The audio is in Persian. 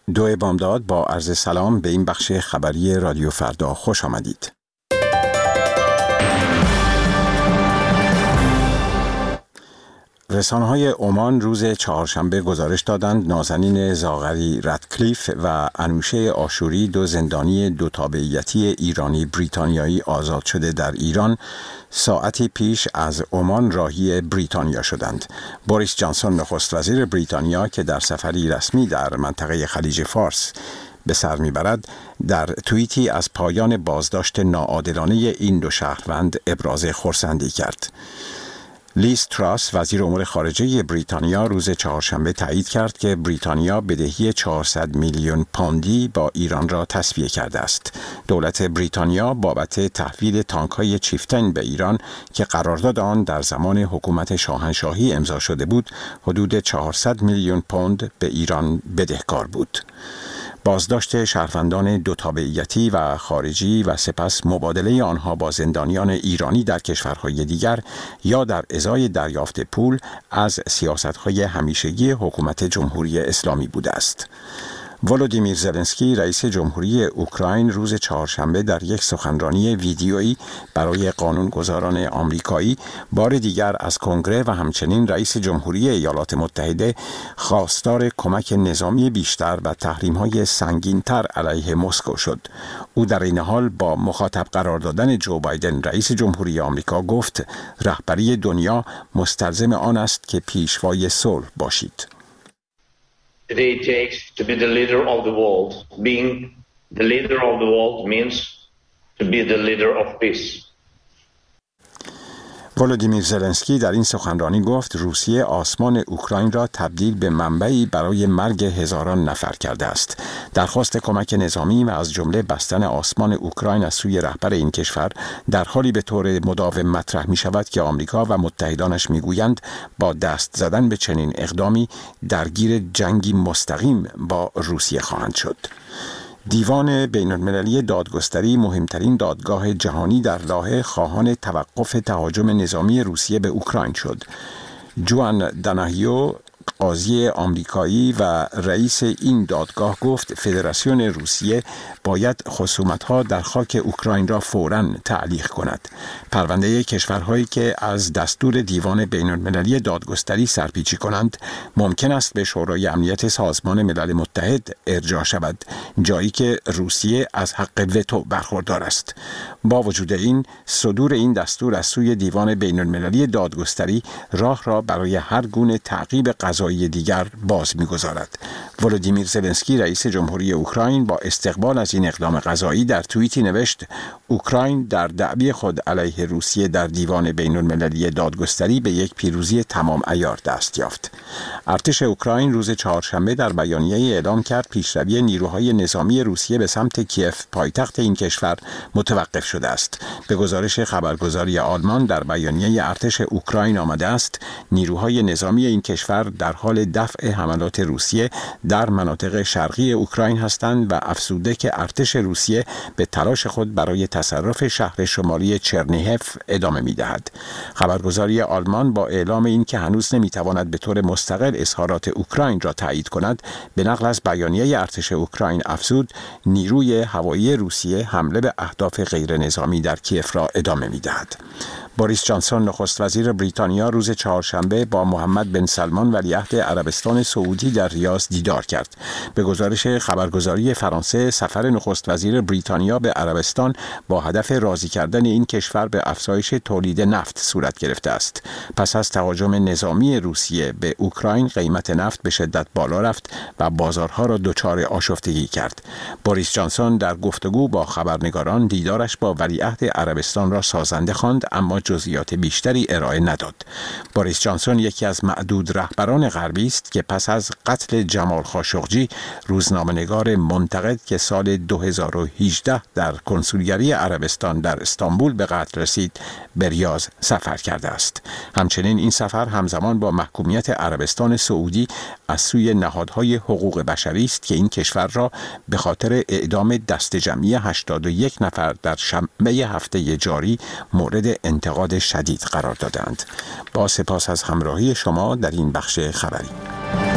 دو بامداد با عرض سلام به این بخش خبری رادیو فردا خوش آمدید. رسانه‌های عمان روز چهارشنبه گزارش دادند نازنین زاغری رادکلیف و انوشه آشوری، دو زندانی دو تابعیتی ایرانی بریتانیایی آزاد شده در ایران، ساعتی پیش از عمان راهی بریتانیا شدند. بوریس جانسون نخست وزیر بریتانیا که در سفری رسمی در منطقه خلیج فارس به سر میبرد، در توییتی از پایان بازداشت ناعادلانه این دو شهروند ابراز خرسندی کرد. لیز تراس وزیر امور خارجه بریتانیا روز چهارشنبه تایید کرد که بریتانیا بدهی 400 میلیون پوندی با ایران را تسویه کرده است. دولت بریتانیا بابت تحویل تانک‌های چیفتن به ایران که قرارداد آن در زمان حکومت شاهنشاهی امضا شده بود، حدود 400 میلیون پوند به ایران بدهکار بود. بازداشت شهروندان دو تابعیتی و خارجی و سپس مبادله آنها با زندانیان ایرانی در کشورهای دیگر یا در ازای دریافت پول از سیاست‌های همیشگی حکومت جمهوری اسلامی بوده است. ولودیمیر زلنسکی رئیس جمهوری اوکراین روز چهارشنبه در یک سخنرانی ویدیویی برای قانونگذاران آمریکایی بار دیگر از کنگره و همچنین رئیس جمهوری ایالات متحده خواستار کمک نظامی بیشتر و تحریم‌های سنگین‌تر علیه مسکو شد. او در این حال با مخاطب قرار دادن جو بایدن رئیس جمهوری آمریکا گفت رهبری دنیا مستلزم آن است که پیشوای صلح باشید. Today it takes to be the leader of the world. Being the leader of the world means to be the leader of peace. ولودیمیر زلنسکی در این سخنرانی گفت روسیه آسمان اوکراین را تبدیل به منبعی برای مرگ هزاران نفر کرده است. درخواست کمک نظامی و از جمله بستن آسمان اوکراین از سوی رهبر این کشور در حالی به طور مداوم مطرح می شود که آمریکا و متحدانش می گویند با دست زدن به چنین اقدامی درگیر جنگی مستقیم با روسیه خواهند شد. دیوان بین‌المللی دادگستری، مهمترین دادگاه جهانی در لاهه، خواهان توقف تهاجم نظامی روسیه به اوکراین شد. جوان داناهیو، قاضی آمریکایی و رئیس این دادگاه گفت فدراسیون روسیه باید خصومت‌ها در خاک اوکراین را فوراً تعلیق کند. پرونده کشورهایی که از دستور دیوان بین‌المللی دادگستری سرپیچی کنند ممکن است به شورای امنیت سازمان ملل متحد ارجاع شود، جایی که روسیه از حق وتو برخوردار است. با وجود این، صدور این دستور از سوی دیوان بین‌المللی دادگستری راه را برای هر گونه تعقیب قضایی دیگر باز می‌گذارد. ولودیمیر زلنسکی رئیس جمهوری اوکراین با استقبال از این اقدام قضایی در توییتی نوشت اوکراین در دعوی خود علیه روسیه در دیوان بین‌المللی دادگستری به یک پیروزی تمام عیار دست یافت. ارتش اوکراین روز چهارشنبه در بیانیه‌ای اعلام کرد پیشروی نیروهای نظامی روسیه به سمت کیف، پایتخت این کشور، متوقف شده است. به گزارش خبرگزاری آلمان در بیانیه ارتش اوکراین آمده است نیروهای نظامی این کشور در حال دفع حملات روسیه در مناطق شرقی اوکراین هستند و افزوده که ارتش روسیه به تلاش خود برای تصرف شهر شمالی چرنیهف ادامه می‌دهد. خبرگزاری آلمان با اعلام این که هنوز نمی‌تواند به طور مستقل اظهارات اوکراین را تایید کند، به نقل از بیانیه ارتش اوکراین افزود نیروی هوایی روسیه حمله به اهداف غیر نظامی در کیف را ادامه می‌دهد. بوریس جانسون نخست وزیر بریتانیا روز چهارشنبه با محمد بن سلمان ولیعهد عربستان سعودی در ریاض دیدار کرد. به گزارش خبرگزاری فرانسه سفر نخست وزیر بریتانیا به عربستان با هدف راضی کردن این کشور به افزایش تولید نفت صورت گرفته است. پس از تهاجم نظامی روسیه به اوکراین قیمت نفت به شدت بالا رفت و بازارها را دچار آشفتگی کرد. بوریس جانسون در گفتگو با خبرنگاران دیدارش با ولیعهد عربستان را سازنده خواند، اما جزئیات بیشتری ارائه نداد. بوریس جانسون یکی از معدود رهبران غربی است که پس از قتل جمال خاشقجی، روزنامه‌نگار منتقد که سال 2018 در کنسولگری عربستان در استانبول به قتل رسید، به ریاض سفر کرده است. همچنین این سفر همزمان با محکومیت عربستان سعودی از سوی نهادهای حقوق بشری است که این کشور را به خاطر اعدام دست جمعی 81 نفر در شنبه هفته جاری مورد انتقاد شدید قرار دادند. با سپاس از همراهی شما در این بخش خبری.